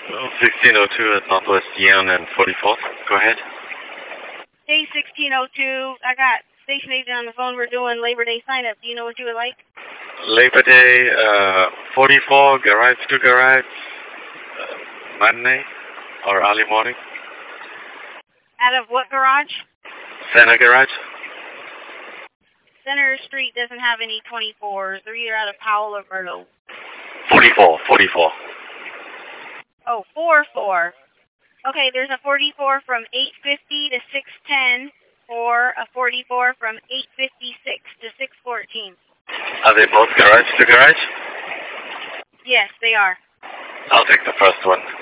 1602 at Northwest Yonge and 44th. Go ahead. Hey, 1602. I got station agent on the phone. We're doing Labor Day sign-up. Do you know what you would like? Labor Day, 44, garage to garage, matinee or early morning. Out of what garage? Center garage. Center Street doesn't have any 24s. They're either out of Powell or Myrtle. 44. Oh, 44. Okay, there's a 44 from 8:50 to 6:10, or a 44 from 8:56 to 6:14. Are they both garage to garage? Yes, they are. I'll take the first one.